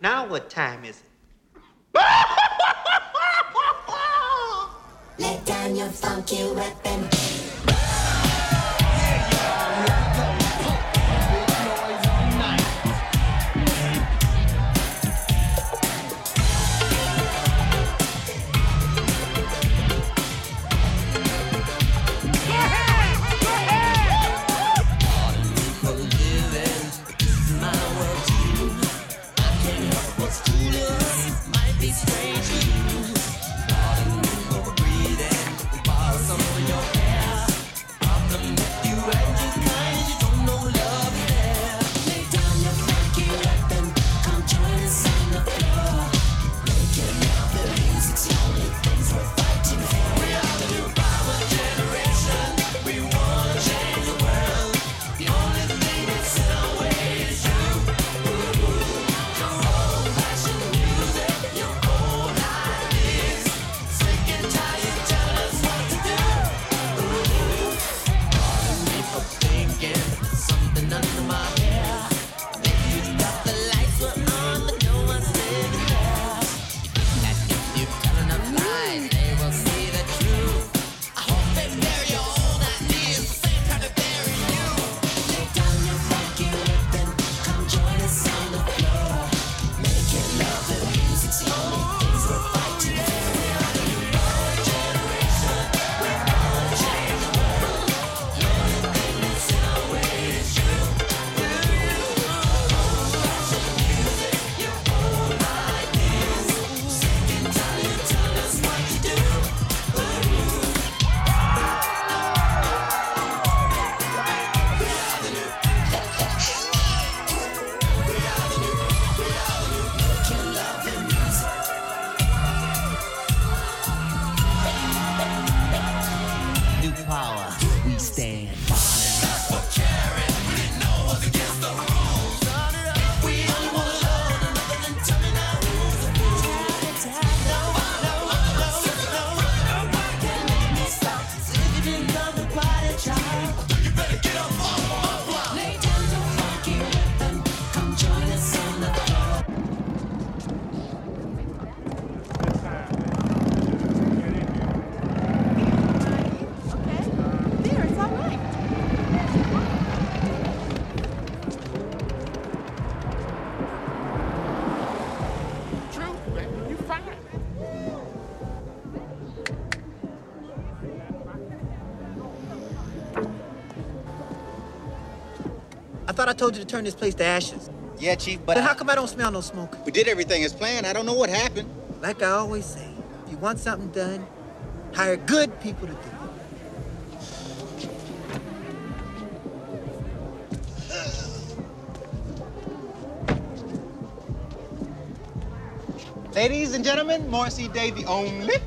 Now what time is it? Lay down your funky weapon. I thought I told you to turn this place to ashes. Yeah, Chief, but Then how come I don't smell no smoke? we did everything as planned. I don't know what happened. Like I always say, if you want something done, hire good people to do it. Ladies and gentlemen, Morrissey Day, the only